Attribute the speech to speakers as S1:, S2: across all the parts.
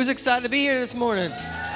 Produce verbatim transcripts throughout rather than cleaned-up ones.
S1: Who's excited to be here this morning?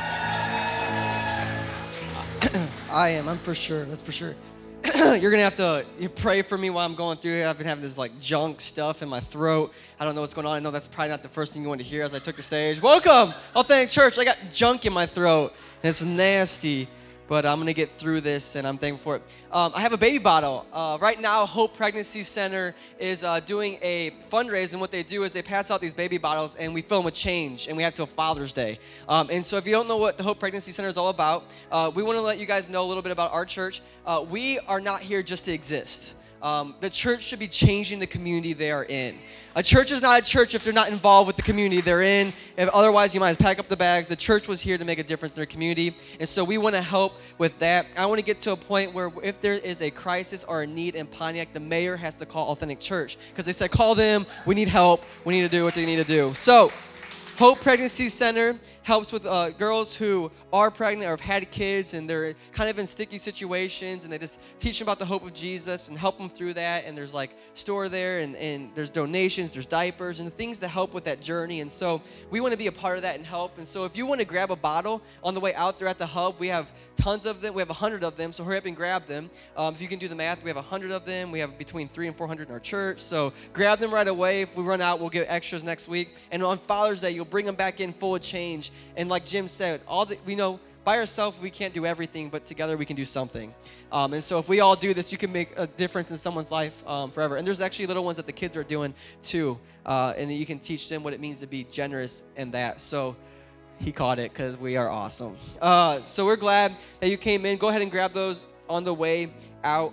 S1: I am. I'm for sure. That's for sure. You're going to have to you pray for me while I'm going through it. I've been having this like junk stuff in my throat. I don't know what's going on. I know that's probably not the first thing you want to hear as I took the stage. Welcome, Authentic Church. I got junk in my throat, and it's nasty. But I'm going to get through this, and I'm thankful for it. Um, I have a baby bottle. Uh, right now, Hope Pregnancy Center is uh, doing a fundraiser, and what they do is they pass out these baby bottles, and we fill them with change, and we have till Father's Day. Um, and so if you don't know what the Hope Pregnancy Center is all about, uh, we want to let you guys know a little bit about our church. Uh, we are not here just to exist. Um, the church should be changing the community they are in. A church is not a church if they're not involved with the community they're in. If otherwise, you might as pack up the bags. The church was here to make a difference in their community, and so we want to help with that. I want to get to a point where if there is a crisis or a need in Pontiac, the mayor has to call Authentic Church because they said, call them, we need help, we need to do what they need to do. So Hope Pregnancy Center helps with uh, girls who are pregnant or have had kids and they're kind of in sticky situations, and they just teach them about the hope of Jesus and help them through that. And there's like store there, and, and there's donations, there's diapers and things to help with that journey. And so we want to be a part of that and help. And so if you want to grab a bottle on the way out there at the hub, we have tons of them. We have a hundred of them, so hurry up and grab them. Um, if you can do the math, we have a hundred of them. We have between three and four hundred in our church, so grab them right away. If we run out, we'll get extras next week. And on Father's Day, you'll bring them back in full of change. And like Jim said, all the, we know by ourselves we can't do everything, but together we can do something. Um, and so if we all do this, you can make a difference in someone's life um, forever. And there's actually little ones that the kids are doing too, uh, and then you can teach them what it means to be generous in that. So he caught it because we are awesome. Uh, so we're glad that you came in. Go ahead and grab those on the way out.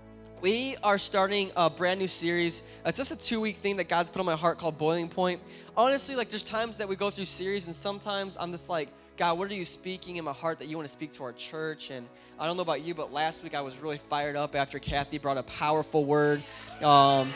S1: We are starting a brand new series. It's just a two-week thing that God's put on my heart called Boiling Point. Honestly, like there's times that we go through series, and sometimes I'm just like, God, what are you speaking in my heart that you want to speak to our church? And I don't know about you, but last week I was really fired up after Kathy brought a powerful word um,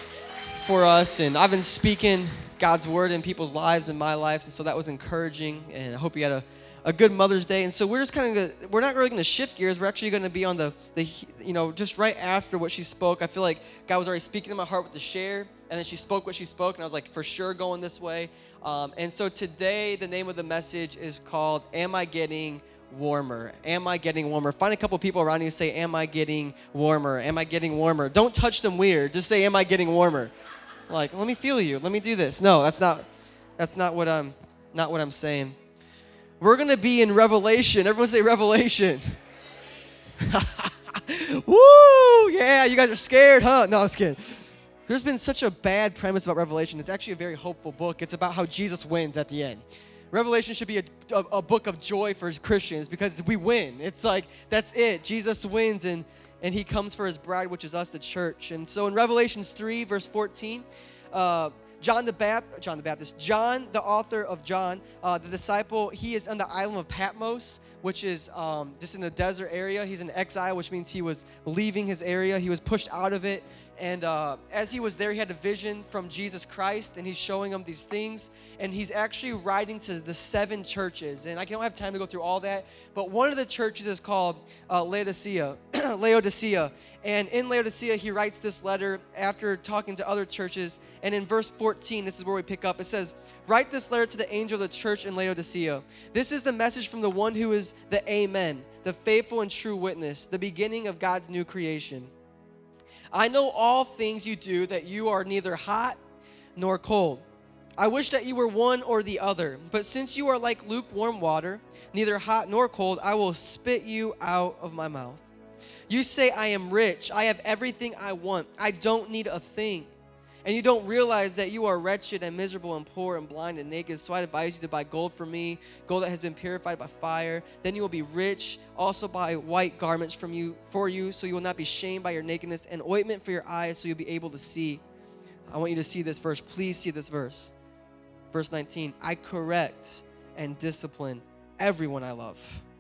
S1: for us. And I've been speaking God's word in people's lives and my lives, and so that was encouraging. And I hope you had a a good Mother's Day. And so we're just kind of, we're not really going to shift gears. We're actually going to be on the, the, you know, just right after what she spoke. I feel like God was already speaking to my heart with the share, and then she spoke what she spoke, and I was like, for sure going this way. Um, and so today, the name of the message is called, Am I Getting Warmer? Am I getting warmer? Find a couple people around you and say, am I getting warmer? Am I getting warmer? Don't touch them weird. Just say, am I getting warmer? Like, let me feel you. Let me do this. No, that's not, that's not what I'm, not what I'm saying. We're going to be in Revelation. Everyone say Revelation. Woo! Yeah, you guys are scared, huh? No, I was kidding. There's been such a bad premise about Revelation. It's actually a very hopeful book. It's about how Jesus wins at the end. Revelation should be a, a, a book of joy for Christians because we win. It's like, that's it. Jesus wins, and, and he comes for his bride, which is us, the church. And so in Revelations three, verse fourteen, uh, John the Baptist, John the Baptist, John, the author of John, uh, the disciple, he is on the island of Patmos, which is um, just in the desert area. He's in exile, which means he was leaving his area. He was pushed out of it. And uh, as he was there, he had a vision from Jesus Christ, and he's showing him these things. And he's actually writing to the seven churches. And I don't have time to go through all that, but one of the churches is called uh, Laodicea. Laodicea. And in Laodicea, he writes this letter after talking to other churches. And in verse fourteen, this is where we pick up. It says, write this letter to the angel of the church in Laodicea. This is the message from the one who is the Amen, the faithful and true witness, the beginning of God's new creation. I know all things you do, that you are neither hot nor cold. I wish that you were one or the other. But since you are like lukewarm water, neither hot nor cold, I will spit you out of my mouth. You say, I am rich. I have everything I want. I don't need a thing. And you don't realize that you are wretched and miserable and poor and blind and naked. So I advise you to buy gold from me, gold that has been purified by fire. Then you will be rich. Also buy white garments from you for you, so you will not be shamed by your nakedness, and ointment for your eyes, so you'll be able to see. I want you to see this verse. Please see this verse. Verse nineteen. I correct and discipline everyone I love.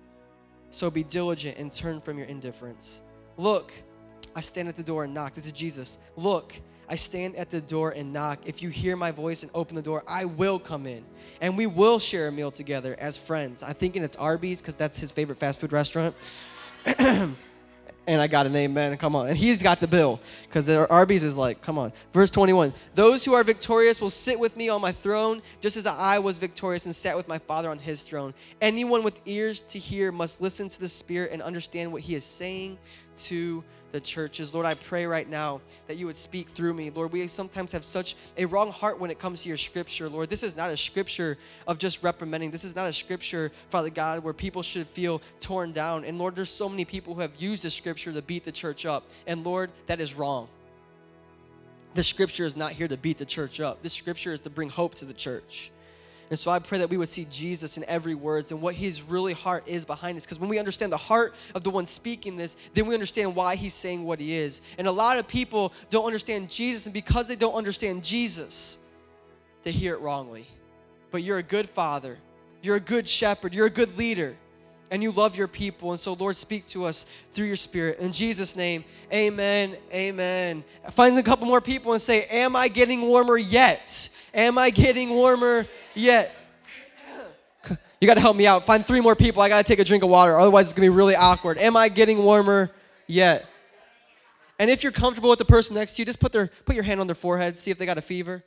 S1: So be diligent and turn from your indifference. Look, I stand at the door and knock. This is Jesus. Look, I stand at the door and knock. If you hear my voice and open the door, I will come in, and we will share a meal together as friends. I'm thinking it's Arby's because that's his favorite fast food restaurant. And I got an amen. Come on. And he's got the bill because Arby's is like, come on. Verse twenty-one. Those who are victorious will sit with me on my throne, just as I was victorious and sat with my Father on his throne. Anyone with ears to hear must listen to the Spirit and understand what he is saying to the churches. Lord, I pray right now that you would speak through me. Lord, we sometimes have such a wrong heart when it comes to your scripture. Lord, this is not a scripture of just reprimanding. This is not a scripture, Father God, where people should feel torn down. And Lord, there's so many people who have used the scripture to beat the church up. And Lord, that is wrong. The scripture is not here to beat the church up. This scripture is to bring hope to the church. And so I pray that we would see Jesus in every word and what his really heart is behind this. Because when we understand the heart of the one speaking this, then we understand why he's saying what he is. And a lot of people don't understand Jesus, and because they don't understand Jesus, they hear it wrongly. But you're a good father. You're a good shepherd. You're a good leader. And you love your people. And so, Lord, speak to us through your Spirit. In Jesus' name, amen, amen. Find a couple more people and say, am I getting warmer yet? Am I getting warmer yet? You got to help me out. Find three more people. I got to take a drink of water. Otherwise, it's going to be really awkward. Am I getting warmer yet? And if you're comfortable with the person next to you, just put their put your hand on their forehead. See if they got a fever.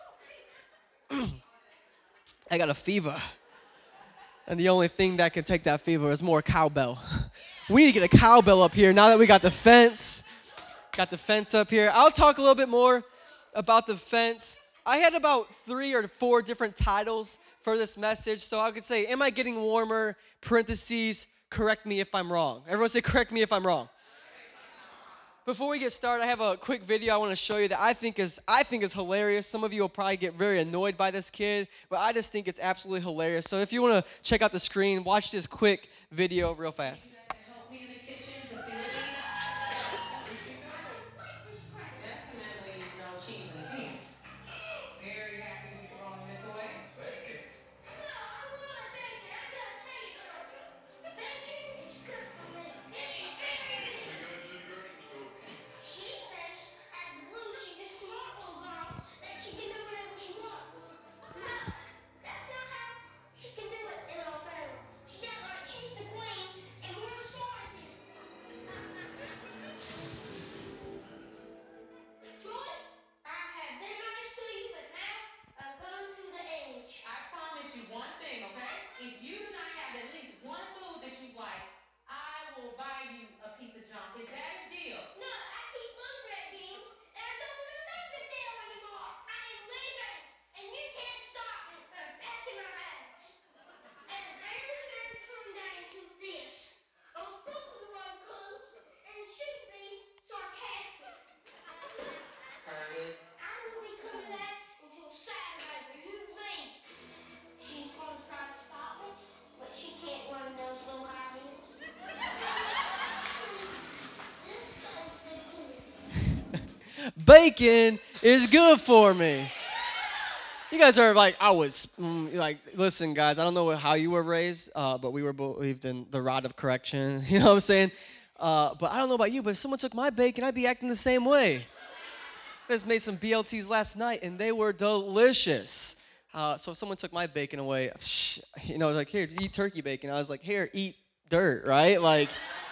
S1: I got a fever. And the only thing that can take that fever is more cowbell. We need to get a cowbell up here now that we got the fence. Got the fence up here. I'll talk a little bit more about the fence. I had about three or four different titles for this message. So I could say, am I getting warmer? Parentheses, correct me if I'm wrong. Everyone say, correct me if I'm wrong. Before we get started, I have a quick video I want to show you that I think is I think is hilarious. Some of you will probably get very annoyed by this kid, but I just think it's absolutely hilarious. So if you want to check out the screen, watch this quick video real fast. Bacon is good for me. You guys are like, I was, mm, like, listen, guys, I don't know how you were raised, uh, but we were believed in the rod of correction. You know what I'm saying? Uh, but I don't know about you, but if someone took my bacon, I'd be acting the same way. I just made some B L Ts last night, and they were delicious. Uh, so if someone took my bacon away, you know, like, here, eat turkey bacon. I was like, here, eat dirt, right? Like,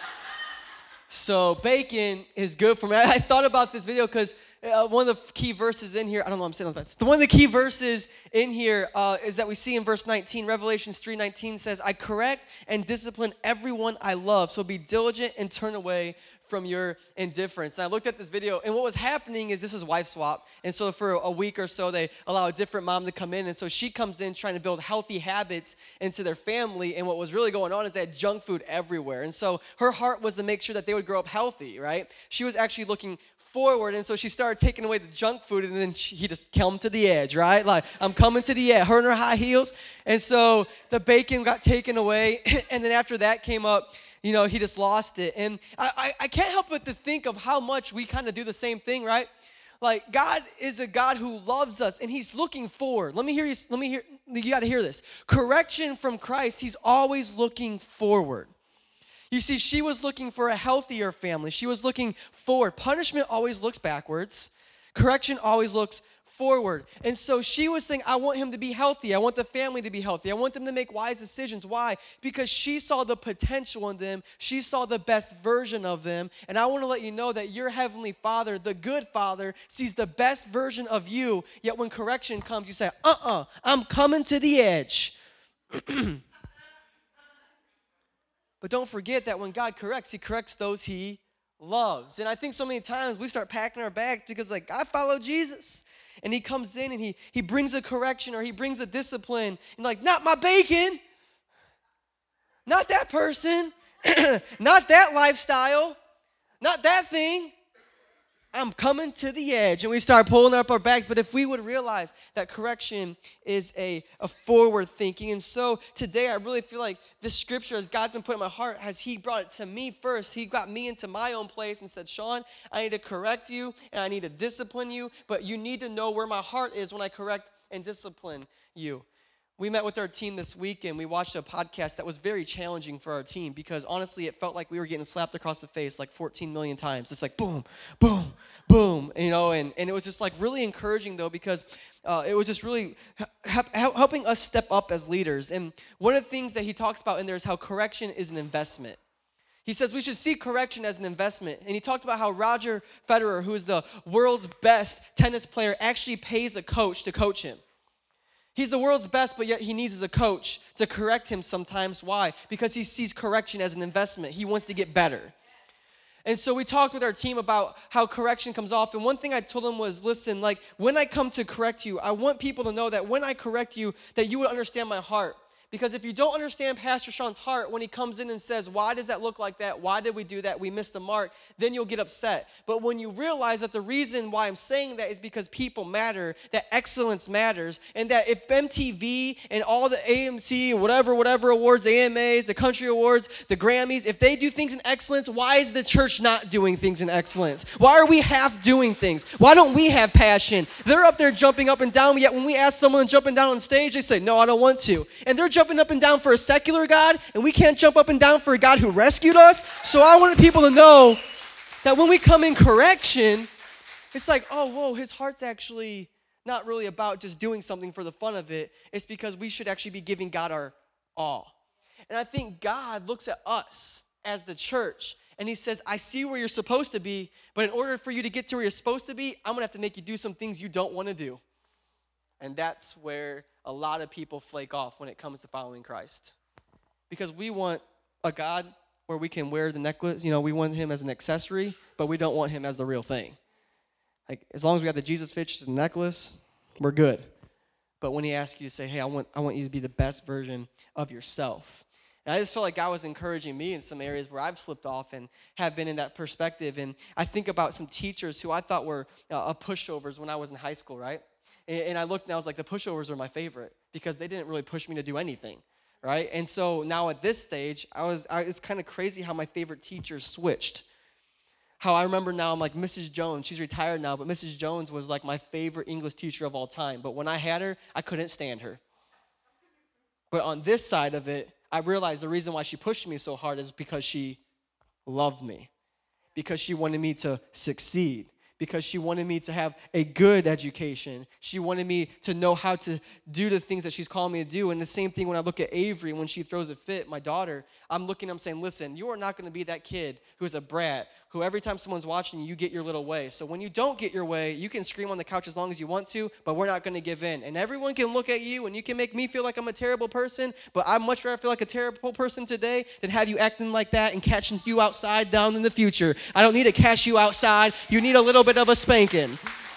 S1: so bacon is good for me. I, I thought about this video because uh, one of the key verses in here, I don't know, I'm sitting on the fence. One of the key verses in here uh, is that we see in verse nineteen. Revelations three nineteen says, I correct and discipline everyone I love, so be diligent and turn away from your indifference. And I looked at this video, and what was happening is this is wife swap. And so for a week or so, they allow a different mom to come in. And so she comes in trying to build healthy habits into their family. And what was really going on is they had junk food everywhere. And so her heart was to make sure that they would grow up healthy, right? She was actually looking forward, and so she started taking away the junk food, and then she, he just came to the edge, right? Like, I'm coming to the edge, her in her high heels. And so the bacon got taken away, and then after that came up, you know, he just lost it. And I, I, I can't help but to think of how much we kind of do the same thing, right? Like, God is a God who loves us, and he's looking forward. Let me hear you, let me hear, you got to hear this. Correction from Christ, he's always looking forward. You see, she was looking for a healthier family. She was looking forward. Punishment always looks backwards. Correction always looks forward. And so she was saying, I want him to be healthy. I want the family to be healthy. I want them to make wise decisions. Why? Because she saw the potential in them. She saw the best version of them. And I want to let you know that your heavenly Father, the good Father, sees the best version of you. Yet when correction comes, you say, uh-uh, I'm coming to the edge. But don't forget that when God corrects, he corrects those he loves. And I think so many times we start packing our bags because, like, I follow Jesus. And he comes in and he, he brings a correction or he brings a discipline. And like, not my bacon. Not that person. Not that lifestyle. Not that thing. I'm coming to the edge. And we start pulling up our bags. But if we would realize that correction is a, a forward thinking. And so today I really feel like this scripture, as God's been put in my heart, as he brought it to me first, he got me into my own place and said, Sean, I need to correct you and I need to discipline you. But you need to know where my heart is when I correct and discipline you. We met with our team this week and we watched a podcast that was very challenging for our team because honestly it felt like we were getting slapped across the face like fourteen million times. It's like boom, boom, boom, you know, and, and it was just like really encouraging though because uh, it was just really ha- ha- helping us step up as leaders. And one of the things that he talks about in there is how correction is an investment. He says we should see correction as an investment. And he talked about how Roger Federer, who is the world's best tennis player, actually pays a coach to coach him. He's the world's best, but yet he needs a coach to correct him sometimes. Why? Because he sees correction as an investment. He wants to get better. And so we talked with our team about how correction comes off. And one thing I told them was, listen, like when I come to correct you, I want people to know that when I correct you, that you would understand my heart. Because if you don't understand Pastor Sean's heart when he comes in and says, why does that look like that? Why did we do that? We missed the mark. Then you'll get upset. But when you realize that the reason why I'm saying that is because people matter, that excellence matters, and that if M T V and all the A M C, whatever, whatever awards, the A M As, the country awards, the Grammys, if they do things in excellence, why is the church not doing things in excellence? Why are we half doing things? Why don't we have passion? They're up there jumping up and down, yet when we ask someone jumping down on stage, they say, no, I don't want to. And they're jumping up and down for a secular God, and we can't jump up and down for a God who rescued us. So I wanted people to know that when we come in correction, it's like, oh, whoa, his heart's actually not really about just doing something for the fun of it. It's because we should actually be giving God our all. And I think God looks at us as the church, and he says, I see where you're supposed to be, but in order for you to get to where you're supposed to be, I'm going to have to make you do some things you don't want to do. And that's where a lot of people flake off when it comes to following Christ. Because we want a God where we can wear the necklace. You know, we want him as an accessory, but we don't want him as the real thing. Like, as long as we got the Jesus fish, the necklace, we're good. But when he asks you to say, hey, I want, I want you to be the best version of yourself. And I just felt like God was encouraging me in some areas where I've slipped off and have been in that perspective. And I think about some teachers who I thought were uh, pushovers when I was in high school, right? And I looked and I was like, the pushovers are my favorite because they didn't really push me to do anything, right? And so now at this stage, I was, I, it's kind of crazy how my favorite teachers switched. How I remember now, I'm like, Missus Jones, she's retired now, but Missus Jones was like my favorite English teacher of all time. But when I had her, I couldn't stand her. But on this side of it, I realized the reason why she pushed me so hard is because she loved me, because she wanted me to succeed, because she wanted me to have a good education. She wanted me to know how to do the things that she's calling me to do. And the same thing when I look at Avery, when she throws a fit, my daughter, I'm looking at her saying, listen, you are not going to be that kid who's a brat, who every time someone's watching you, you get your little way. So when you don't get your way, you can scream on the couch as long as you want to, but we're not going to give in. And everyone can look at you, and you can make me feel like I'm a terrible person, but I'd much rather feel like a terrible person today than have you acting like that and catching you outside down in the future. I don't need to catch you outside. You need a little bit of a spanking.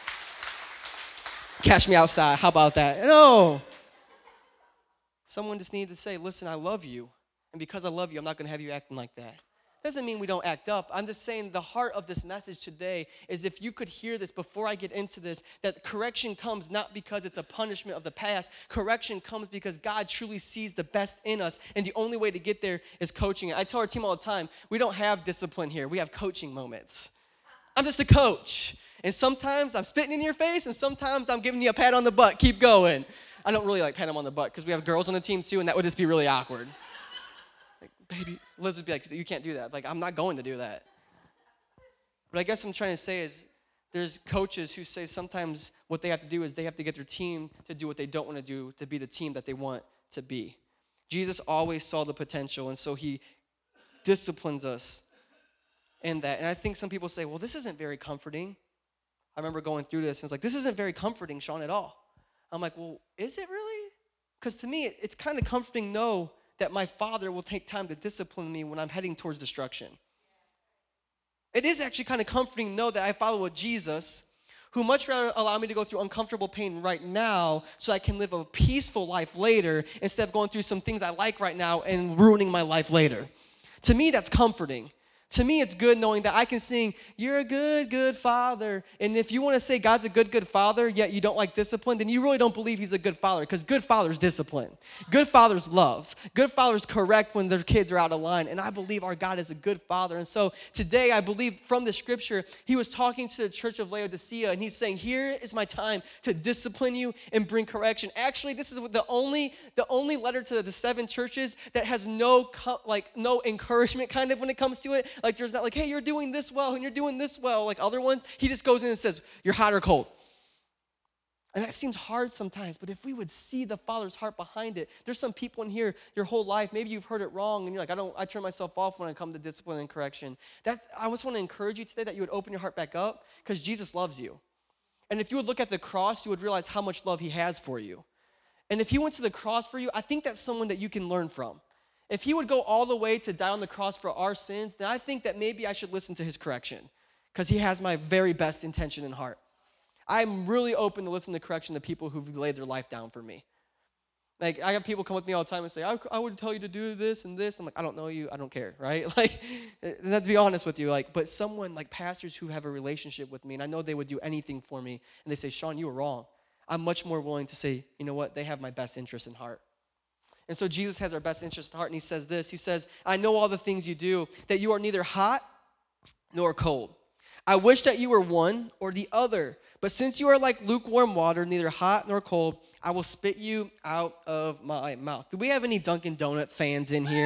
S1: Catch me outside. How about that? No. Someone just needed to say, listen, I love you. And because I love you, I'm not going to have you acting like that. Doesn't mean we don't act up. I'm just saying the heart of this message today is if you could hear this before I get into this, that correction comes not because it's a punishment of the past. Correction comes because God truly sees the best in us, and the only way to get there is coaching it. I tell our team all the time, we don't have discipline here. We have coaching moments. I'm just a coach, and sometimes I'm spitting in your face, and sometimes I'm giving you a pat on the butt. Keep going. I don't really like pat them on the butt because we have girls on the team too, and that would just be really awkward. Baby, Liz would be like, you can't do that. Like, I'm not going to do that. But I guess what I'm trying to say is There's coaches who say sometimes what they have to do is they have to get their team to do what they don't want to do to be the team that they want to be. Jesus always saw the potential, and so he disciplines us in that. And I think some people say, well, this isn't very comforting. I remember going through this, and it's like, this isn't very comforting, Sean, at all. I'm like, well, is it really? Because to me, it, it's kind of comforting to know that my Father will take time to discipline me when I'm heading towards destruction. It is actually kind of comforting to know that I follow a Jesus who much rather allow me to go through uncomfortable pain right now so I can live a peaceful life later instead of going through some things I like right now and ruining my life later. To me, that's comforting. To me, it's good knowing that I can sing, you're a good, good father. And if you want to say God's a good, good father, yet you don't like discipline, then you really don't believe he's a good father, because good fathers discipline. Good fathers love. Good fathers correct when their kids are out of line. And I believe our God is a good father. And so today, I believe from the scripture, he was talking to the church of Laodicea, and he's saying, here is my time to discipline you and bring correction. Actually, this is the only, the only letter to the seven churches that has no, like, no encouragement kind of when it comes to it. Like, there's not like, hey, you're doing this well and you're doing this well, like other ones. He just goes in and says, you're hot or cold. And that seems hard sometimes, but if we would see the Father's heart behind it, there's some people in here your whole life, maybe you've heard it wrong, and you're like, I don't, I turn myself off when I come to discipline and correction. That's, I just want to encourage you today that you would open your heart back up, because Jesus loves you. And if you would look at the cross, you would realize how much love he has for you. And if he went to the cross for you, I think that's someone that you can learn from. If he would go all the way to die on the cross for our sins, then I think that maybe I should listen to his correction, because he has my very best intention in heart. I'm really open to listen to correction to people who've laid their life down for me. Like, I have people come with me all the time and say, I, I would tell you to do this and this. I'm like, I don't know you. I don't care, right? Like, to be honest with you, like, but someone like pastors who have a relationship with me, and I know they would do anything for me, and they say, Sean, you were wrong. I'm much more willing to say, you know what? They have my best interest in heart. And so Jesus has our best interest in heart, and he says this. He says, I know all the things you do, that you are neither hot nor cold. I wish that you were one or the other. But since you are like lukewarm water, neither hot nor cold, I will spit you out of my mouth. Do we have any Dunkin' Donut fans in here?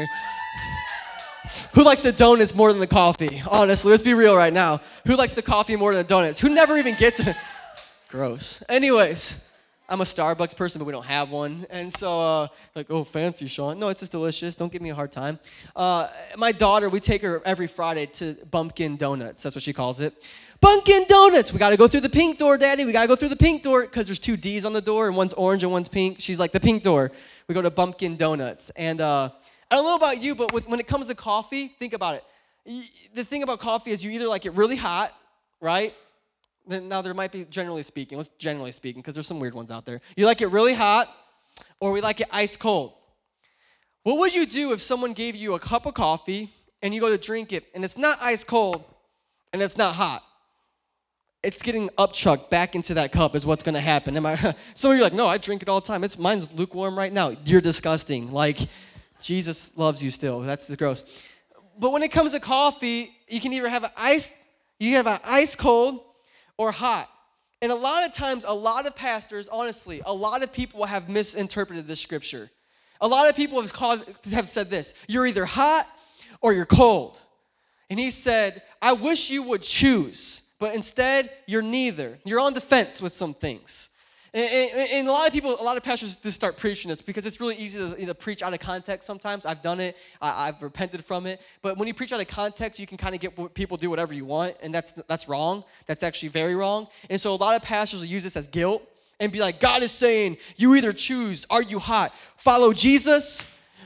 S1: Who likes the donuts more than the coffee? Honestly, let's be real right now. Who likes the coffee more than the donuts? Who never even gets it? Gross. Anyways. I'm a Starbucks person, but we don't have one. And so, uh, like, oh, fancy, Sean. No, it's just delicious. Don't give me a hard time. Uh, my daughter, we take her every Friday to Bumpkin Donuts. That's what she calls it. Bumpkin Donuts. We got to go through the pink door, Daddy. We got to go through the pink door, because there's two D's on the door, and one's orange and one's pink. She's like, the pink door. We go to Bumpkin Donuts. And uh, I don't know about you, but with, when it comes to coffee, think about it. The thing about coffee is you either like it really hot, right? Now, there might be, generally speaking, let's generally speaking, because there's some weird ones out there. You like it really hot, or we like it ice cold. What would you do if someone gave you a cup of coffee, and you go to drink it, and it's not ice cold, and it's not hot? It's getting upchucked back into that cup is what's going to happen. Am I? Some of you are like, no, I drink it all the time. It's, mine's lukewarm right now. You're disgusting. Like, Jesus loves you still. That's the gross. But when it comes to coffee, you can either have an ice, you have an ice cold, or hot. And a lot of times, a lot of pastors, honestly, a lot of people have misinterpreted this scripture. A lot of people have, called, have said this, you're either hot or you're cold. And he said, I wish you would choose, but instead, you're neither. You're on the fence with some things. And, and, and a lot of people, a lot of pastors just start preaching this because it's really easy to, you know, preach out of context sometimes. I've done it. I, I've repented from it. But when you preach out of context, you can kind of get people do whatever you want, and that's that's wrong. That's actually very wrong. And so a lot of pastors will use this as guilt and be like, God is saying, you either choose, are you hot? Follow Jesus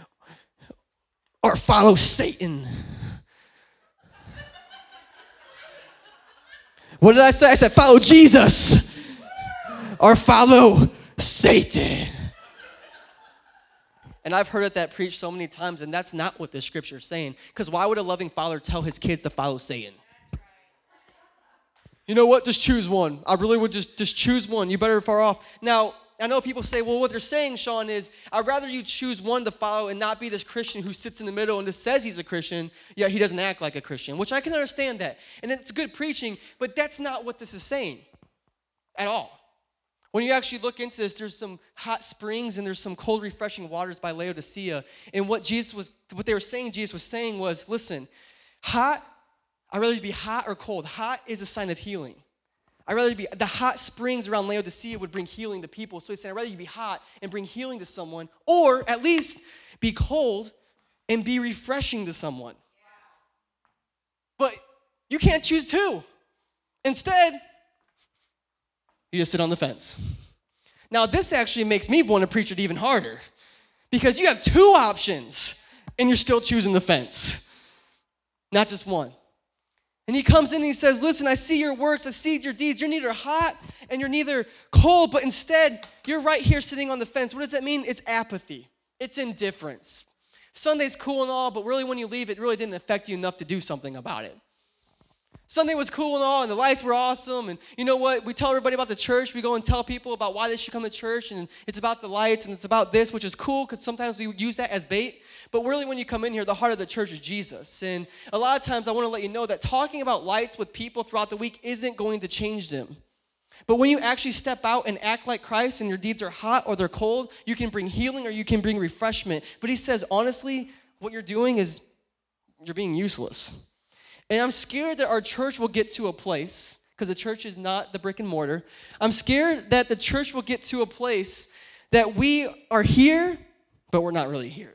S1: or follow Satan. What did I say? I said, follow Jesus or follow Satan. And I've heard that preached so many times, and that's not what this scripture is saying. Because why would a loving father tell his kids to follow Satan? You know what? Just choose one. I really would just, just choose one. You better far off. Now, I know people say, well, what they're saying, Sean, is I'd rather you choose one to follow and not be this Christian who sits in the middle and just says he's a Christian, yet he doesn't act like a Christian, which I can understand that. And it's good preaching, but that's not what this is saying at all. When you actually look into this, there's some hot springs and there's some cold, refreshing waters by Laodicea. And what Jesus was, what they were saying, Jesus was saying was, listen, hot, I'd rather you be hot or cold. Hot is a sign of healing. I'd rather be, the hot springs around Laodicea would bring healing to people. So he said, I'd rather you be hot and bring healing to someone, or at least be cold and be refreshing to someone. But you can't choose two. Instead, you just sit on the fence. Now, this actually makes me want to preach it even harder, because you have two options and you're still choosing the fence, not just one. And he comes in and he says, listen, I see your works, I see your deeds. You're neither hot and you're neither cold, but instead, you're right here sitting on the fence. What does that mean? It's apathy. It's indifference. Sunday's cool and all, but really when you leave, it really didn't affect you enough to do something about it. Sunday was cool and all, and the lights were awesome, and you know what? We tell everybody about the church. We go and tell people about why they should come to church, and it's about the lights, and it's about this, which is cool, because sometimes we use that as bait. But really, when you come in here, the heart of the church is Jesus. And a lot of times, I want to let you know that talking about lights with people throughout the week isn't going to change them. But when you actually step out and act like Christ, and your deeds are hot or they're cold, you can bring healing or you can bring refreshment. But he says, honestly, what you're doing is you're being useless. And I'm scared that our church will get to a place, because the church is not the brick and mortar. I'm scared that the church will get to a place that we are here, but we're not really here.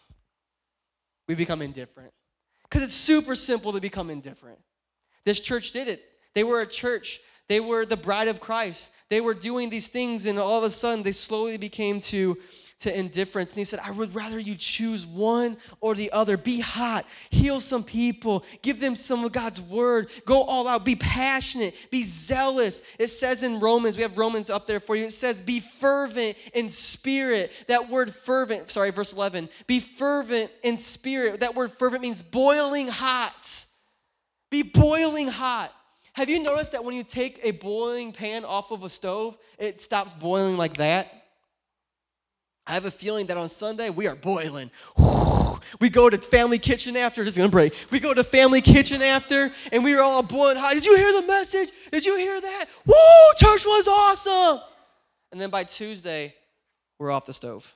S1: We become indifferent. Because it's super simple to become indifferent. This church did it. They were a church. They were the bride of Christ. They were doing these things, and all of a sudden, they slowly became to to indifference. And he said, I would rather you choose one or the other. Be hot. Heal some people. Give them some of God's word. Go all out. Be passionate. Be zealous. It says in Romans, we have Romans up there for you. It says, be fervent in spirit. That word fervent, sorry, verse eleven. Be fervent in spirit. That word fervent means boiling hot. Be boiling hot. Have you noticed that when you take a boiling pan off of a stove, it stops boiling like that? I have a feeling that on Sunday, we are boiling. We go to Family Kitchen after. This is going to break. We go to Family Kitchen after, and we are all boiling hot. Did you hear the message? Did you hear that? Woo! Church was awesome. And then by Tuesday, we're off the stove.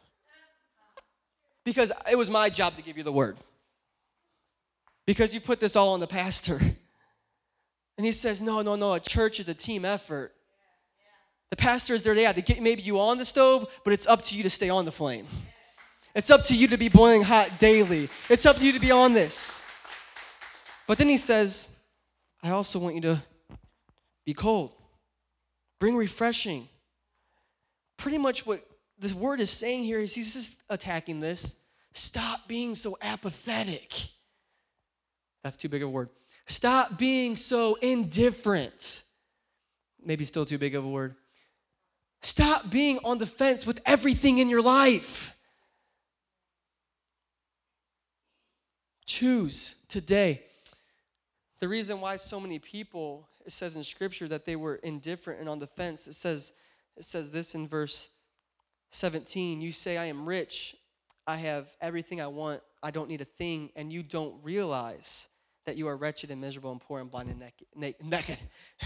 S1: Because it was my job to give you the word. Because you put this all on the pastor. And he says, no, no, no, a church is a team effort. The pastor is there, yeah, to get maybe you on the stove, but it's up to you to stay on the flame. It's up to you to be boiling hot daily. It's up to you to be on this. But then he says, I also want you to be cold. Bring refreshing. Pretty much what this word is saying here is he's just attacking this. Stop being so apathetic. That's too big of a word. Stop being so indifferent. Maybe still too big of a word. Stop being on the fence with everything in your life. Choose today. The reason why so many people, it says in Scripture that they were indifferent and on the fence, it says, it says this in verse seventeen. You say, I am rich, I have everything I want, I don't need a thing, and you don't realize that you are wretched and miserable and poor and blind and naked. naked.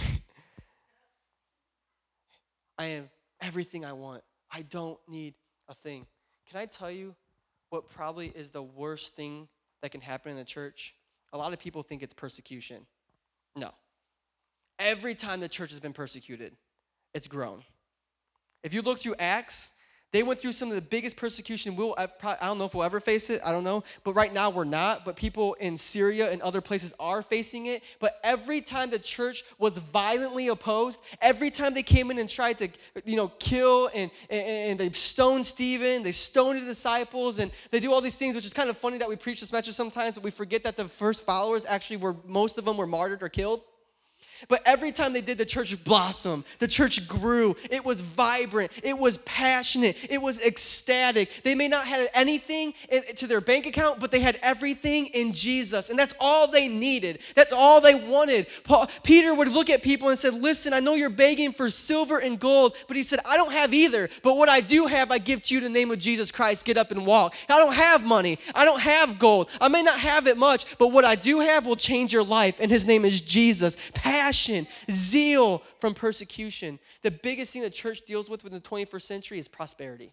S1: I am everything I want. I don't need a thing. Can I tell you what probably is the worst thing that can happen in the church? A lot of people think it's persecution. No. Every time the church has been persecuted, it's grown. If you look through Acts, they went through some of the biggest persecution. We'll, I don't know if we'll ever face it. I don't know. But right now we're not. But people in Syria and other places are facing it. But every time the church was violently opposed, every time they came in and tried to, you know, kill and, and, and they stoned Stephen, they stoned the disciples, and they do all these things, which is kind of funny that we preach this message sometimes, but we forget that the first followers actually were, most of them were martyred or killed. But every time they did, the church blossomed. The church grew. It was vibrant. It was passionate. It was ecstatic. They may not have anything in, to their bank account, but they had everything in Jesus. And that's all they needed. That's all they wanted. Paul, Peter would look at people and said, listen, I know you're begging for silver and gold, but he said, I don't have either. But what I do have, I give to you in the name of Jesus Christ. Get up and walk. I don't have money. I don't have gold. I may not have it much, but what I do have will change your life. And his name is Jesus. Passion. Zeal from persecution. The biggest thing the church deals with in the twenty-first century is prosperity.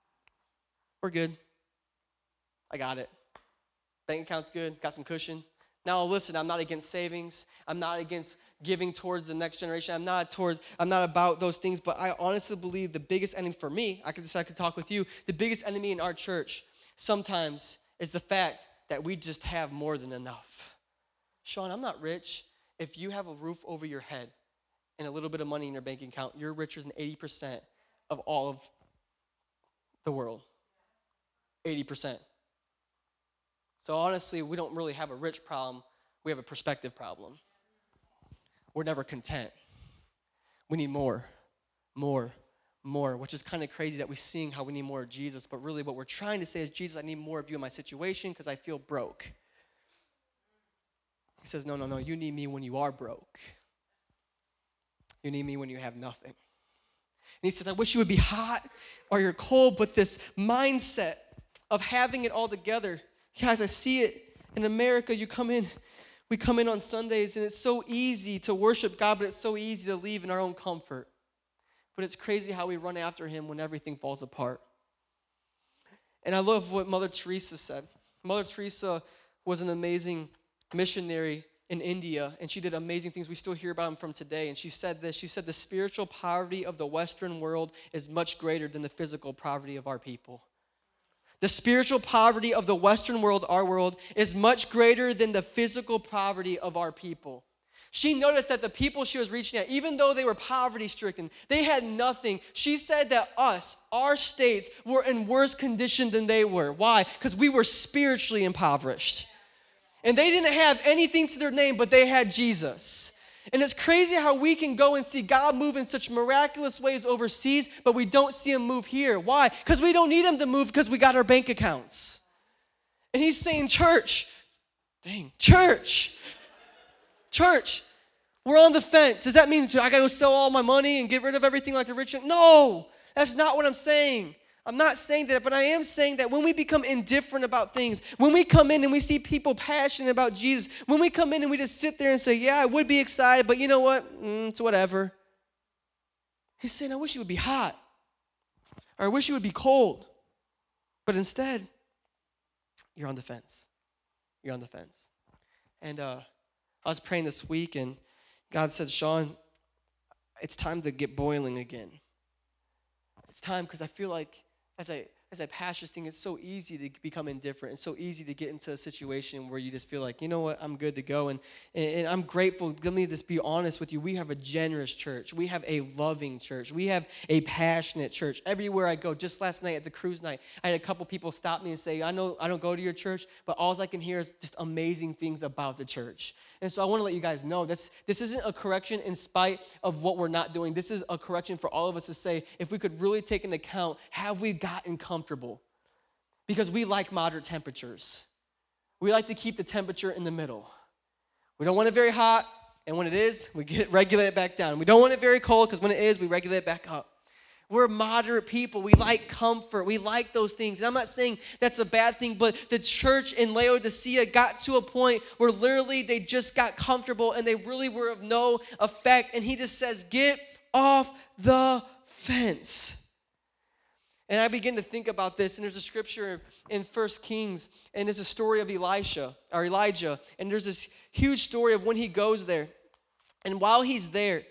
S1: We're good. I got it. Bank account's good. Got some cushion. Now listen, I'm not against savings. I'm not against giving towards the next generation. I'm not towards, I'm not about those things, but I honestly believe the biggest enemy for me, I could just I could talk with you, the biggest enemy in our church sometimes is the fact that we just have more than enough. Sean, I'm not rich. If you have a roof over your head and a little bit of money in your bank account, you're richer than eighty percent of all of the world. eighty percent. So honestly, we don't really have a rich problem. We have a perspective problem. We're never content. We need more, more, more, which is kind of crazy that we're seeing how we need more of Jesus, but really what we're trying to say is, Jesus, I need more of you in my situation because I feel broke. He says, no, no, no, you need me when you are broke. You need me when you have nothing. And he says, I wish you would be hot or you're cold, but this mindset of having it all together, guys, I see it in America. You come in, we come in on Sundays, and it's so easy to worship God, but it's so easy to leave in our own comfort. But it's crazy how we run after him when everything falls apart. And I love what Mother Teresa said. Mother Teresa was an amazing missionary in India, and she did amazing things. We still hear about them from today. And she said this. She said, the spiritual poverty of the Western world is much greater than the physical poverty of our people. The spiritual poverty of the Western world, our world, is much greater than the physical poverty of our people. She noticed that the people she was reaching at, even though they were poverty-stricken, they had nothing. She said that us, our states, were in worse condition than they were. Why? Because we were spiritually impoverished. And they didn't have anything to their name, but they had Jesus. And it's crazy how we can go and see God move in such miraculous ways overseas, but we don't see him move here. Why? Because we don't need him to move because we got our bank accounts. And he's saying, church, dang, church, church, we're on the fence. Does that mean I got to go sell all my money and get rid of everything like the rich? No, that's not what I'm saying. I'm not saying that, but I am saying that when we become indifferent about things, when we come in and we see people passionate about Jesus, when we come in and we just sit there and say, yeah, I would be excited, but you know what? Mm, it's whatever. He's saying, I wish you would be hot, or I wish you would be cold. But instead, you're on the fence. You're on the fence. And uh, I was praying this week, and God said, Sean, it's time to get boiling again. It's time because I feel like as I as I pastor this thing, it's so easy to become indifferent. It's so easy to get into a situation where you just feel like, you know what, I'm good to go. And, and, and I'm grateful. Let me just be honest with you. We have a generous church. We have a loving church. We have a passionate church. Everywhere I go, just last night at the cruise night, I had a couple people stop me and say, I know I don't go to your church, but all I can hear is just amazing things about the church. And so I want to let you guys know that's, this isn't a correction in spite of what we're not doing. This is a correction for all of us to say, if we could really take into account, have we gotten comfortable? Because we like moderate temperatures. We like to keep the temperature in the middle. We don't want it very hot, and when it is, we get regulate it back down. We don't want it very cold, because when it is, we regulate it back up. We're moderate people. We like comfort. We like those things. And I'm not saying that's a bad thing, but the church in Laodicea got to a point where literally they just got comfortable and they really were of no effect. And he just says, get off the fence. And I begin to think about this, and there's a scripture in First Kings, and there's a story of Elisha, or Elijah, and there's this huge story of when he goes there. And while he's there,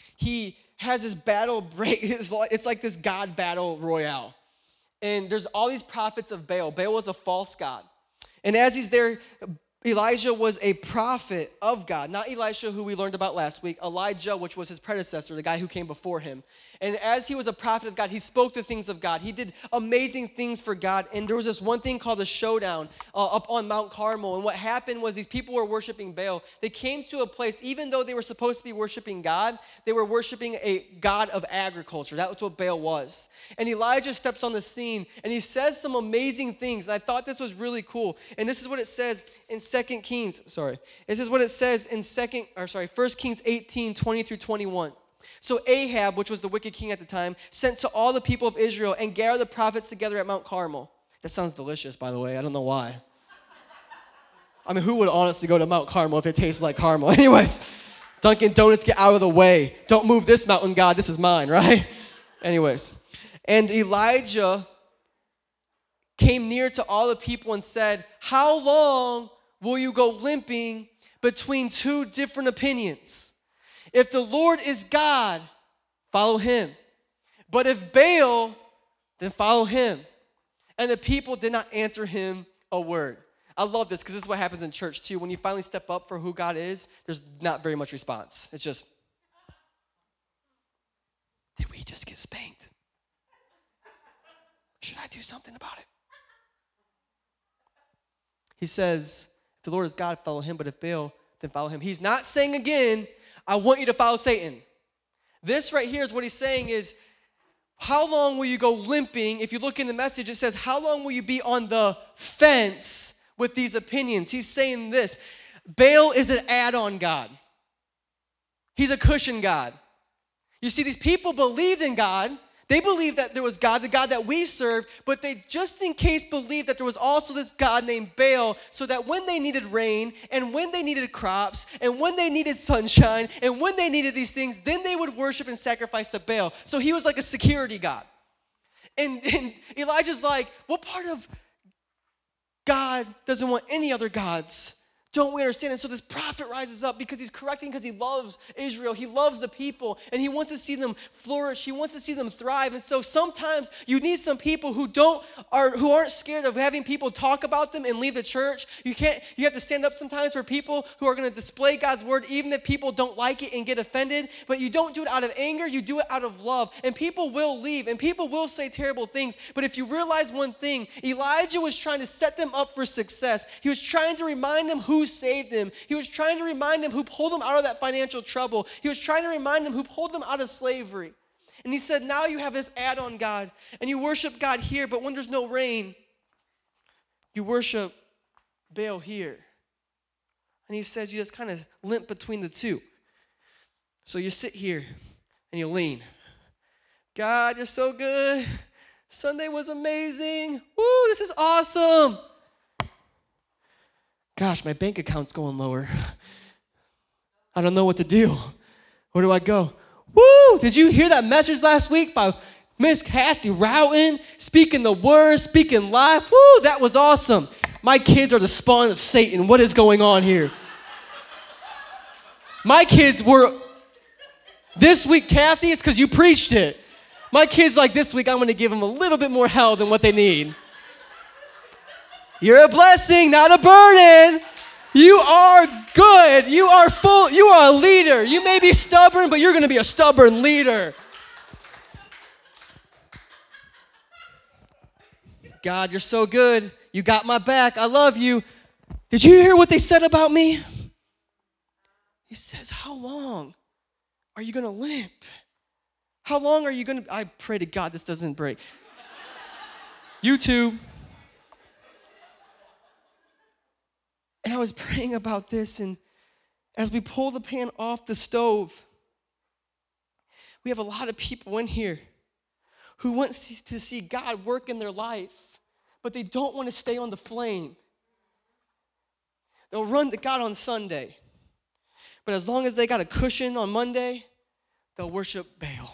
S1: he has this battle break. It's like this God battle royale. And there's all these prophets of Baal. Baal was a false god. And as he's there, Elijah was a prophet of God. Not Elisha, who we learned about last week. Elijah, which was his predecessor, the guy who came before him. And as he was a prophet of God, he spoke the things of God. He did amazing things for God. And there was this one thing called a showdown uh, up on Mount Carmel. And what happened was these people were worshiping Baal. They came to a place, even though they were supposed to be worshiping God, they were worshiping a god of agriculture. That was what Baal was. And Elijah steps on the scene, and he says some amazing things. And I thought this was really cool. And this is what it says in Second Kings. Sorry. This is what it says in Second, or sorry, First Kings eighteen, twenty through twenty-one. So Ahab, which was the wicked king at the time, sent to all the people of Israel and gathered the prophets together at Mount Carmel. That sounds delicious, by the way. I don't know why. I mean, who would honestly go to Mount Carmel if it tastes like caramel? Anyways, Dunkin' Donuts, get out of the way. Don't move this mountain, God. This is mine, right? Anyways, and Elijah came near to all the people and said, how long will you go limping between two different opinions? If the Lord is God, follow him. But if Baal, then follow him. And the people did not answer him a word. I love this because this is what happens in church too. When you finally step up for who God is, there's not very much response. It's just, did we just get spanked? Should I do something about it? He says, if the Lord is God, follow him. But if Baal, then follow him. He's not saying again, I want you to follow Satan. This right here is what he's saying is, how long will you go limping? If you look in the message, it says, how long will you be on the fence with these opinions? He's saying this. Baal is an add-on God. He's a cushion God. You see, these people believed in God. They believed that there was God, the God that we serve, but they just in case believed that there was also this God named Baal, so that when they needed rain, and when they needed crops, and when they needed sunshine, and when they needed these things, then they would worship and sacrifice to Baal. So he was like a security God. And, and Elijah's like, what part of God doesn't want any other gods? Don't we understand? And so this prophet rises up because he's correcting, because he loves Israel. He loves the people, and he wants to see them flourish. He wants to see them thrive. And so sometimes you need some people who don't are who aren't scared of having people talk about them and leave the church. You can't. You have to stand up sometimes for people who are going to display God's word, even if people don't like it and get offended. But you don't do it out of anger. You do it out of love. And people will leave, and people will say terrible things. But if you realize one thing, Elijah was trying to set them up for success. He was trying to remind them who saved them. He was trying to remind them who pulled them out of that financial trouble. He was trying to remind them who pulled them out of slavery. And he said, now you have this add-on God, and you worship God here, but when there's no rain, you worship Baal here. And he says you just kind of limp between the two. So you sit here and you lean. God, you're so good. Sunday was amazing. Woo, this is awesome. Gosh, my bank account's going lower. I don't know what to do. Where do I go? Woo! Did you hear that message last week by Miss Kathy Routon? Speaking the word, speaking life. Woo! That was awesome. My kids are the spawn of Satan. What is going on here? My kids were, this week, Kathy, it's because you preached it. My kids like, this week, I'm going to give them a little bit more hell than what they need. You're a blessing, not a burden. You are good. You are full. You are a leader. You may be stubborn, but you're going to be a stubborn leader. God, you're so good. You got my back. I love you. Did you hear what they said about me? He says, how long are you going to limp? How long are you going to? I pray to God this doesn't break. YouTube. And I was praying about this, and as we pull the pan off the stove, we have a lot of people in here who want to see God work in their life, but they don't want to stay on the flame. They'll run to God on Sunday, but as long as they got a cushion on Monday, they'll worship Baal.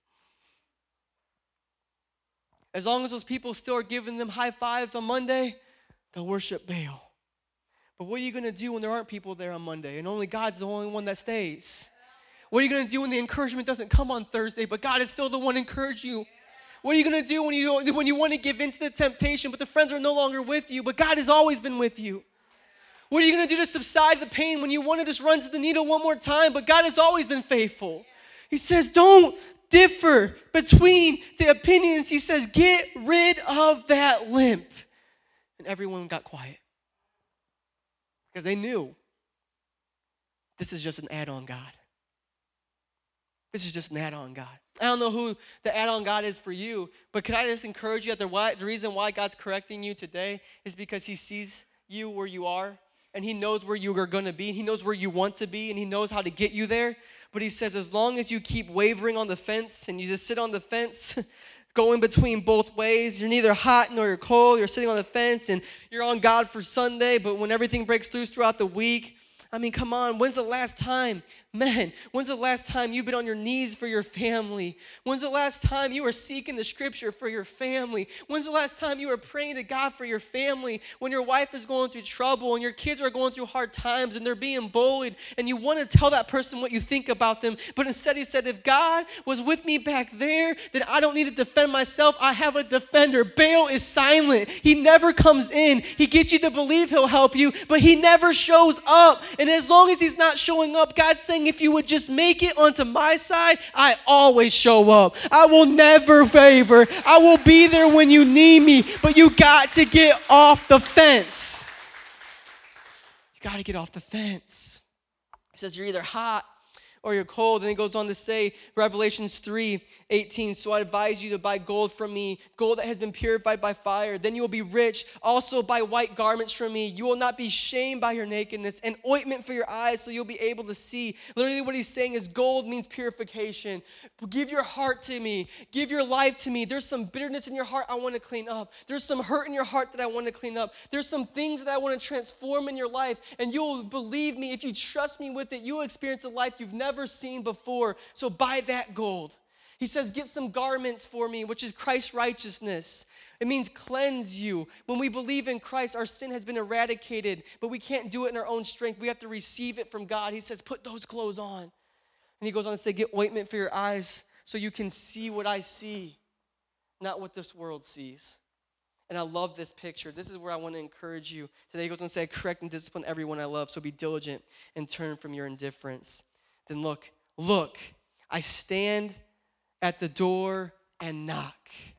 S1: As long as those people still are giving them high fives on Monday, they'll worship Baal. But what are you going to do when there aren't people there on Monday and only God's the only one that stays? What are you going to do when the encouragement doesn't come on Thursday, but God is still the one to encourage you? What are you going to do when you, when you want to give in to the temptation, but the friends are no longer with you, but God has always been with you? What are you going to do to subside the pain when you want to just run to the needle one more time, but God has always been faithful? He says, don't differ between the opinions. He says, get rid of that limp. And everyone got quiet. Because they knew this is just an add-on God. This is just an add-on God. I don't know who the add-on God is for you, but could I just encourage you that the, why, the reason why God's correcting you today is because he sees you where you are, and he knows where you are going to be. He knows where you want to be, and he knows how to get you there. But he says as long as you keep wavering on the fence and you just sit on the fence, going between both ways. You're neither hot nor you're cold. You're sitting on the fence and you're on God for Sunday, but when everything breaks loose throughout the week, I mean, come on, when's the last time, man, when's the last time you've been on your knees for your family? When's the last time you were seeking the scripture for your family? When's the last time you were praying to God for your family? When your wife is going through trouble and your kids are going through hard times and they're being bullied and you want to tell that person what you think about them, but instead he said, if God was with me back there, then I don't need to defend myself. I have a defender. Baal is silent. He never comes in. He gets you to believe he'll help you, but he never shows up. And as long as he's not showing up, God's saying, if you would just make it onto my side, I always show up. I will never favor. I will be there when you need me, but you got to get off the fence. You got to get off the fence. He says you're either hot or you're cold. And he goes on to say, Revelations three eighteen, so I advise you to buy gold from me, gold that has been purified by fire. Then you will be rich. Also buy white garments from me. You will not be shamed by your nakedness, and ointment for your eyes so you'll be able to see. Literally what he's saying is gold means purification. Give your heart to me. Give your life to me. There's some bitterness in your heart I want to clean up. There's some hurt in your heart that I want to clean up. There's some things that I want to transform in your life, and you'll believe me. If you trust me with it, you'll experience a life you've never seen before. So buy that gold. He says, get some garments for me, which is Christ's righteousness. It means cleanse you. When we believe in Christ, our sin has been eradicated, but we can't do it in our own strength. We have to receive it from God. He says, put those clothes on. And he goes on to say, get ointment for your eyes so you can see what I see, not what this world sees. And I love this picture. This is where I want to encourage you. Today he goes on to say, correct and discipline everyone I love, so be diligent and turn from your indifference. Then look, look, I stand at the door and knock.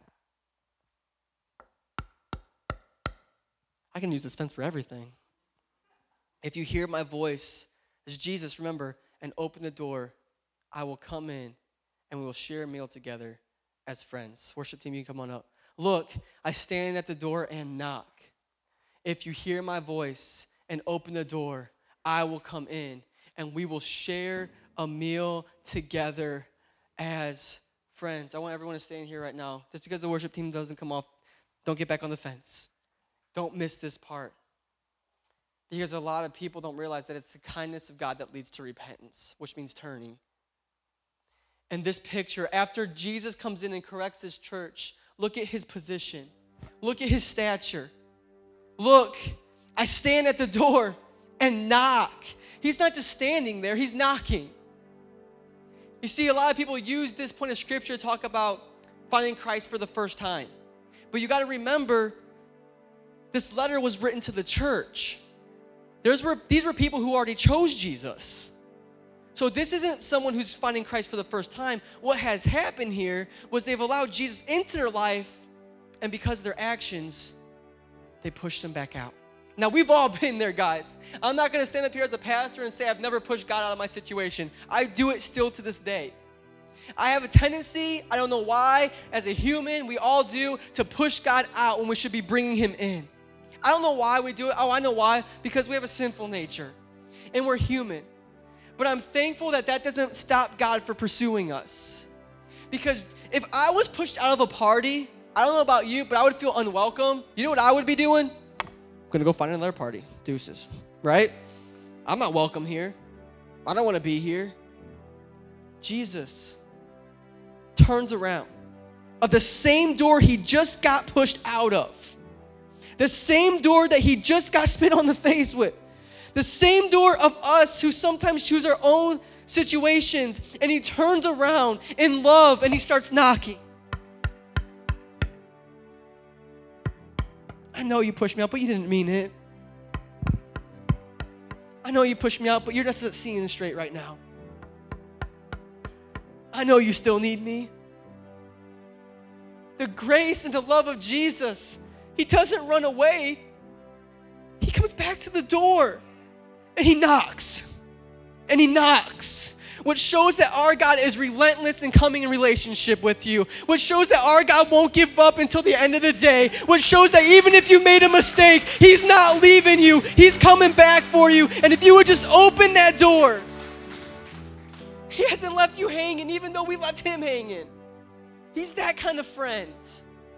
S1: I can use this fence for everything. If you hear my voice, as Jesus, remember, and open the door, I will come in and we will share a meal together as friends. Worship team, you can come on up. Look, I stand at the door and knock. If you hear my voice and open the door, I will come in and we will share a meal together as friends. I want everyone to stay in here right now. Just because the worship team doesn't come off, don't get back on the fence. Don't miss this part. Because a lot of people don't realize that it's the kindness of God that leads to repentance, which means turning. And this picture, after Jesus comes in and corrects his church, look at his position. Look at his stature. Look, I stand at the door and knock. He's not just standing there, he's knocking. You see, a lot of people use this point of scripture to talk about finding Christ for the first time. But you got to remember, this letter was written to the church. There's were, these were people who already chose Jesus. So this isn't someone who's finding Christ for the first time. What has happened here was they've allowed Jesus into their life, and because of their actions, they pushed him back out. Now, we've all been there, guys. I'm not going to stand up here as a pastor and say I've never pushed God out of my situation. I do it still to this day. I have a tendency, I don't know why, as a human, we all do, to push God out when we should be bringing him in. I don't know why we do it. Oh, I know why. Because we have a sinful nature, and we're human. But I'm thankful that that doesn't stop God from pursuing us. Because if I was pushed out of a party, I don't know about you, but I would feel unwelcome. You know what I would be doing? I'm going to go find another party. Deuces. Right? I'm not welcome here. I don't want to be here. Jesus turns around of the same door he just got pushed out of. The same door that he just got spit on the face with. The same door of us who sometimes choose our own situations. And he turns around in love and he starts knocking. I know you pushed me out, but you didn't mean it. I know you pushed me out, but you're just not seeing it straight right now. I know you still need me. The grace and the love of Jesus, he doesn't run away. He comes back to the door and he knocks and he knocks. Which shows that our God is relentless in coming in relationship with you. Which shows that our God won't give up until the end of the day. Which shows that even if you made a mistake, he's not leaving you. He's coming back for you. And if you would just open that door, he hasn't left you hanging, even though we left him hanging. He's that kind of friend.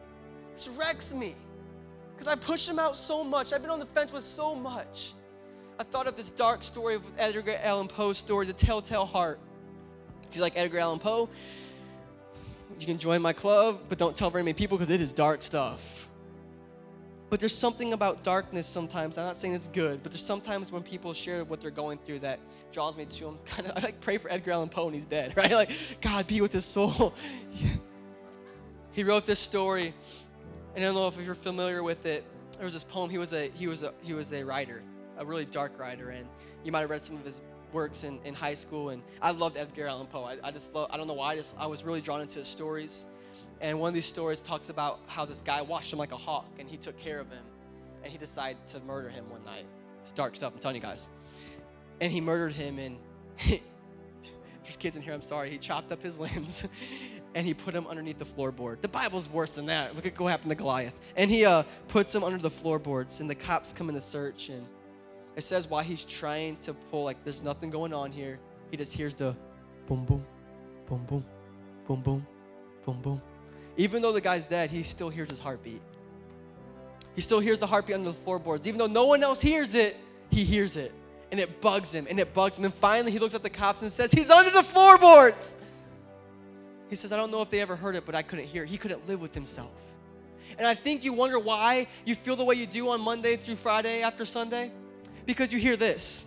S1: This wrecks me because I push him out so much. I've been on the fence with so much. I thought of this dark story of Edgar Allan Poe's story, The Telltale Heart. If you like Edgar Allan Poe, you can join my club, but don't tell very many people because it is dark stuff. But there's something about darkness sometimes. I'm not saying it's good, but there's sometimes when people share what they're going through that draws me to them. Kind of, I like pray for Edgar Allan Poe and he's dead, right? Like, God, be with his soul. He wrote this story, and I don't know if you're familiar with it. There was this poem. He was a he was a he was a writer, a really dark writer, and you might have read some of his works in, in high school. And I loved Edgar Allan Poe. I, I just love, I don't know why. I just I was really drawn into his stories. And one of these stories talks about how this guy watched him like a hawk, and he took care of him, and he decided to murder him one night. It's dark stuff, I'm telling you guys. And he murdered him, and if there's kids in here, I'm sorry. He chopped up his limbs, and he put him underneath the floorboard. The Bible's worse than that. Look at what happened to Goliath. And he uh, puts him under the floorboards, and the cops come in to search, and it says while he's trying to pull, like there's nothing going on here, he just hears the boom, boom, boom, boom, boom, boom, boom, boom. Even though the guy's dead, he still hears his heartbeat. He still hears the heartbeat under the floorboards. Even though no one else hears it, he hears it. And it bugs him, and it bugs him. And finally, he looks at the cops and says, he's under the floorboards. He says, I don't know if they ever heard it, but I couldn't hear it. He couldn't live with himself. And I think you wonder why you feel the way you do on Monday through Friday after Sunday. Because you hear this.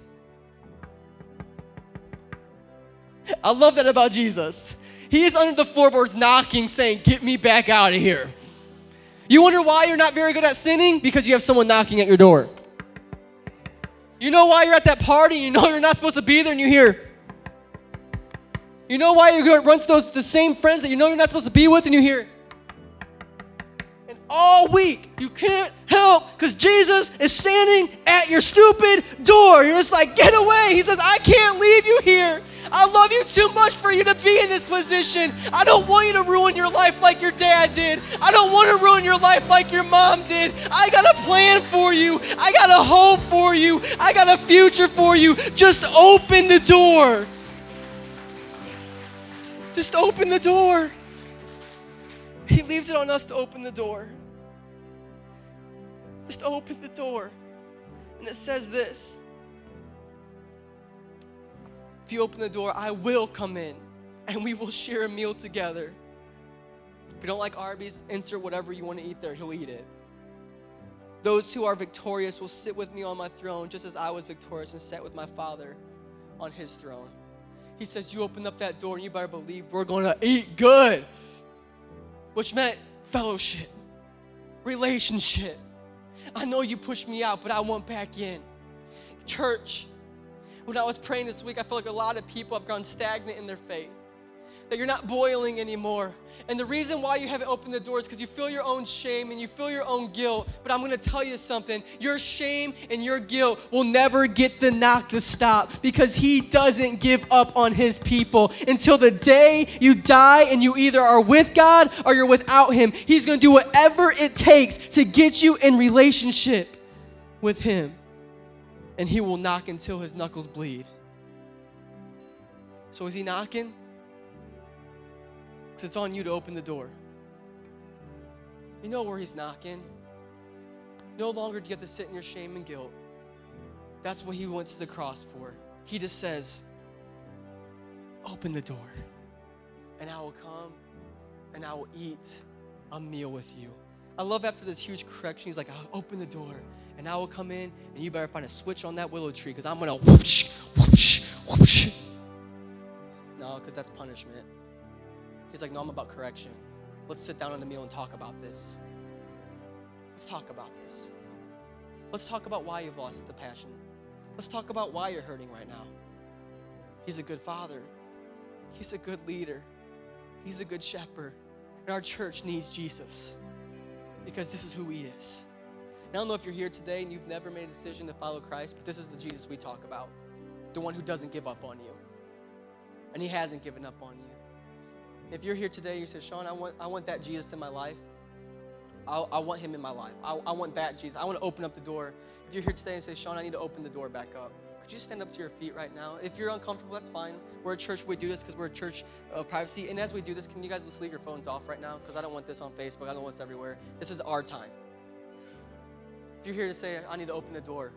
S1: I love that about Jesus. He is under the floorboards knocking, saying, get me back out of here. You wonder why you're not very good at sinning? Because you have someone knocking at your door. You know why you're at that party, you know you're not supposed to be there, and you hear. You know why you run to those the same friends that you know you're not supposed to be with, and you hear. And all week, you can't help because Jesus is standing at your stupid door. You're just like, get away. He says, I can't leave you here. I love you too much for you to be in this position. I don't want you to ruin your life like your dad did. I don't want to ruin your life like your mom did. I got a plan for you. I got a hope for you. I got a future for you. Just open the door. Just open the door. He leaves it on us to open the door. Just open the door. And it says this. If you open the door, I will come in and we will share a meal together. If you don't like Arby's, insert whatever you want to eat there. He'll eat it. Those who are victorious will sit with me on my throne just as I was victorious and sat with my Father on his throne. He says, you open up that door and you better believe we're going to eat good. Which meant fellowship, relationship. I know you pushed me out, but I want back in. Church. When I was praying this week, I feel like a lot of people have gone stagnant in their faith. That you're not boiling anymore. And the reason why you haven't opened the door is because you feel your own shame and you feel your own guilt. But I'm going to tell you something. Your shame and your guilt will never get the knock to stop because he doesn't give up on his people until the day you die and you either are with God or you're without him. He's going to do whatever it takes to get you in relationship with him. And he will knock until his knuckles bleed. So is he knocking? Because it's on you to open the door. You know where he's knocking. No longer do you have to sit in your shame and guilt. That's what he went to the cross for. He just says, open the door. And I will come and I will eat a meal with you. I love after this huge correction, he's like, I'll open the door. And I will come in, and you better find a switch on that willow tree, because I'm going to whoosh, whoosh, whoosh. No, because that's punishment. He's like, no, I'm about correction. Let's sit down on the meal and talk about this. Let's talk about this. Let's talk about why you've lost the passion. Let's talk about why you're hurting right now. He's a good father. He's a good leader. He's a good shepherd. And our church needs Jesus, because this is who he is. I don't know if you're here today and you've never made a decision to follow Christ, but this is the Jesus we talk about, the one who doesn't give up on you. And he hasn't given up on you. If you're here today, you say, Sean, I want I want that Jesus in my life. I, I want him in my life. I, I want that Jesus. I want to open up the door. If you're here today and say, Sean, I need to open the door back up, could you stand up to your feet right now? If you're uncomfortable, that's fine. We're a church. We do this because we're a church of privacy. And as we do this, can you guys just leave your phones off right now? Because I don't want this on Facebook. I don't want this everywhere. This is our time. If you're here to say, I need to open the door,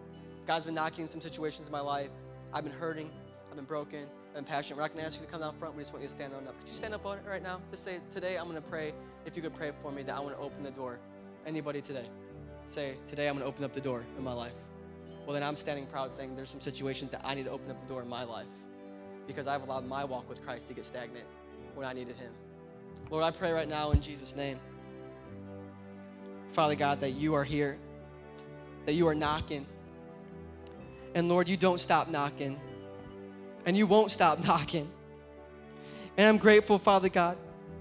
S1: God's been knocking in some situations in my life. I've been hurting. I've been broken. I've been passionate. We're not going to ask you to come down front. We just want you to stand on up. Could you stand up on it right now? Just say, today I'm going to pray. If you could pray for me that I want to open the door. Anybody today? Say, today I'm going to open up the door in my life. Well, then I'm standing proud saying there's some situations that I need to open up the door in my life because I've allowed my walk with Christ to get stagnant when I needed him. Lord, I pray right now in Jesus' name, Father God, that you are here, that you are knocking. And Lord, you don't stop knocking, and you won't stop knocking. And I'm grateful, Father God,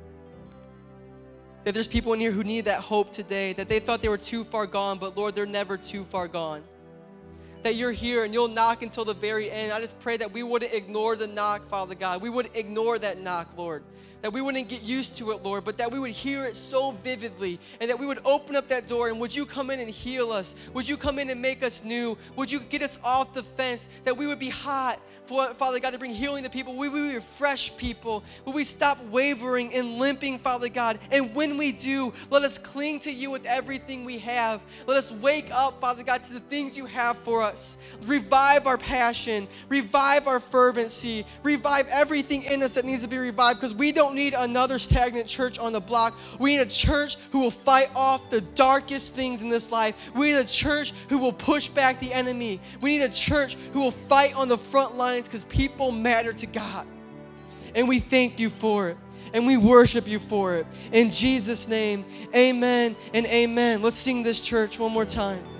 S1: that there's people in here who need that hope today, that they thought they were too far gone, but Lord, they're never too far gone. That you're here and you'll knock until the very end. I just pray that we wouldn't ignore the knock, Father God. We wouldn't ignore that knock, Lord. That we wouldn't get used to it, Lord, but that we would hear it so vividly and that we would open up that door and would you come in and heal us? Would you come in and make us new? Would you get us off the fence? That we would be hot for, Father God, to bring healing to people. We would refresh people. Would we stop wavering and limping, Father God? And when we do, let us cling to you with everything we have. Let us wake up, Father God, to the things you have for us. Revive our passion. Revive our fervency. Revive everything in us that needs to be revived because we don't need another stagnant church on the block. We need a church who will fight off the darkest things in this life. We need a church who will push back the enemy. We need a church who will fight on the front lines because people matter to God. And we thank you for it. And we worship you for it. In Jesus' name, amen and amen. Let's sing this, church, one more time.